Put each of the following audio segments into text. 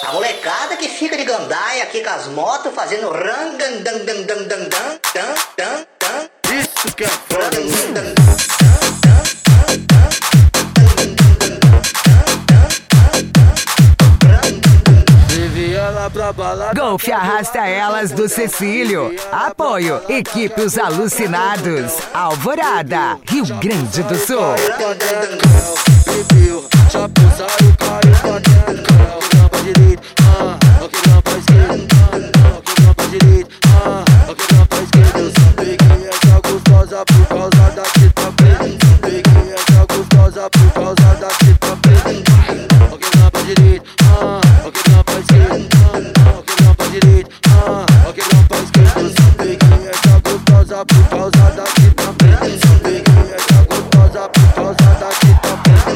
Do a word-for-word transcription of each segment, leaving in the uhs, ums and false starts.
A molecada que fica de gandaia aqui com as motos fazendo rang-dan-dan-dan-dan-dan-dan-dan. Isso que é foda, mano. Golf arrasta elas do Cecílio. Apoio, equipe Os Alucinados. Alvorada, Rio Grande do Sul. Já pousaram o carro pra dentro. Não pra direita, ah, ok não pra esquerda, ah, ok não pra direita, ah, ok não pra esquerda. Eu só peguei essa gostosa por causa da fita preta. Só peguei essa gostosa por causa da fita preta. Ok não pra direita, ah, ok não pra esquerda, ah, ok não pra direita, ah, ok não pra esquerda. Eu só peguei essa gostosa por causa da fita preta. Só peguei essa gostosa por causa da fita preta.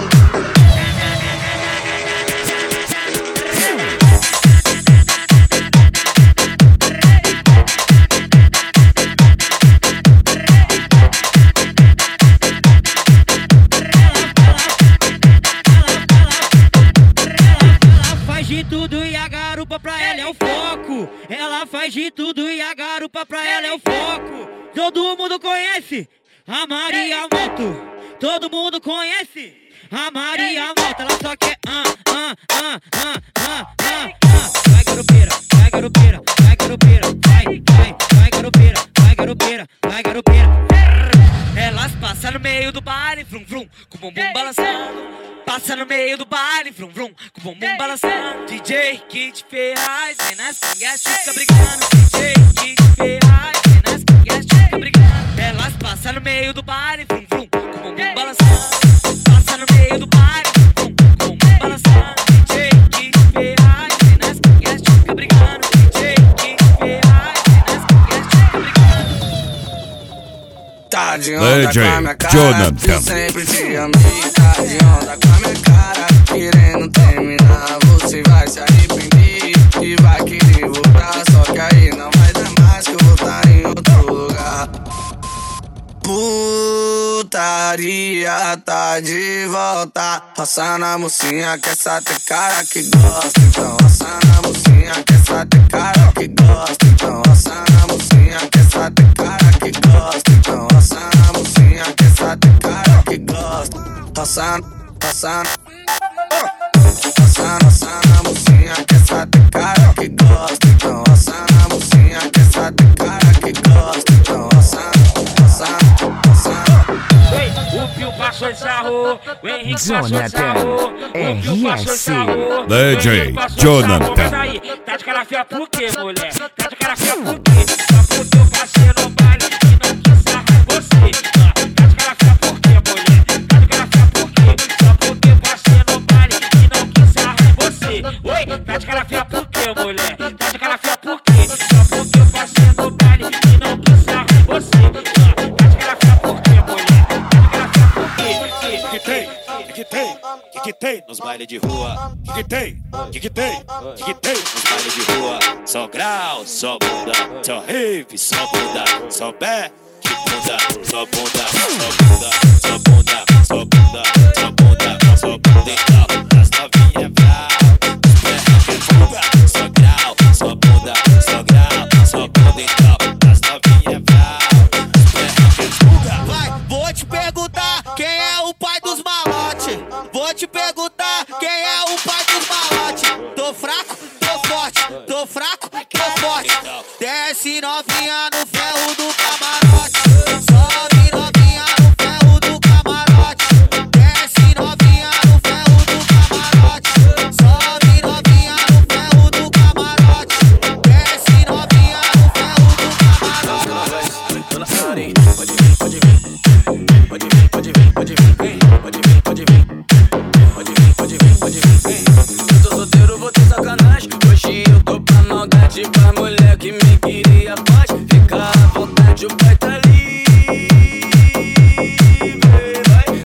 De tudo e a garupa pra ela é o foco. Ela faz de tudo e a garupa pra ela é o foco. Todo mundo conhece a Maria Moto. Todo mundo conhece a Maria Moto. Ela só quer ah, ah, ah, ah, ah, ah, ah. Vai garupeira, vai garupeira, vai garupeira, vai, vai, vai garupeira, vai garupeira, vai garupeira. Elas passam no meio do baile, vrum vrum, com o bumbum balançando. Passa no meio do baile, vrum vrum, com o bumbum balançando. D J Kid Ferraz, vem nas pingas, fica brigando. D J Kid Ferraz, vem nas pingas, fica brigando. Elas passam no meio do baile, vrum vrum, com o bumbum balançando. Passa no meio do baile, vrum vrum, com o bumbum balançando. D J Kid Ferraz, vem nas pingas, fica brigando. D J Kid Ferraz, vem nas pingas, fica brigando. Tá de onda com a minha cara, eu sempre te amei. Tá de onda com a minha cara, querendo terminar. Você vai se arrepender e vai querer voltar. Só que aí não vai dar mais, que eu vou estar em outro lugar. Putaria tá de volta. Roça na mocinha que essa tem cara que gosta. Então roça na mocinha que essa tem cara que gosta. Então roça na mocinha que essa tem cara que gosta. Então roça na mocinha que essa tem cara que gosta. Roça, roça, roça, roça na mocinha que essa tem cara que gosta. Então roça na mocinha que essa tem cara que gosta. Então roça, roça, roça. O Pio passou e sarrou, o Henrique passou e sarrou, o Pio passou e sarrou, D J Jonathan. Tá de cara feia por quê, mulher? Tá de cara feia por quê? Só porque eu passei no baile e não quis sarrar você. Tá de cara feia por quê, mulher? Tá de cara feia por quê? Só porque eu passei no baile e não quis sarrar você. Oi, tá de cara feia por quê, mulher? Tá de cara feia por quê? Só porque eu passei no baile e não quis sarrar você. Tá de cara feia por quê, mulher? Que tem, que tem, que tem nos bailes de rua? Que tem, que tem, que tem nos bailes de rua? Só grau, só bunda, só rave, só bunda, só pé, que bunda, só bunda, só bunda, só bunda, só bunda, só bunda, só bunda, então as novinhas brau, que bunda, só grau, só bunda, só grau, só bunda, então as novinhas brau, que bunda. Vai, vou te perguntar quem é o pai dos malote. Vou te perguntar quem é o pai dos malote. Tô fraco, tô forte, tô fraco, tô forte. Desce novinha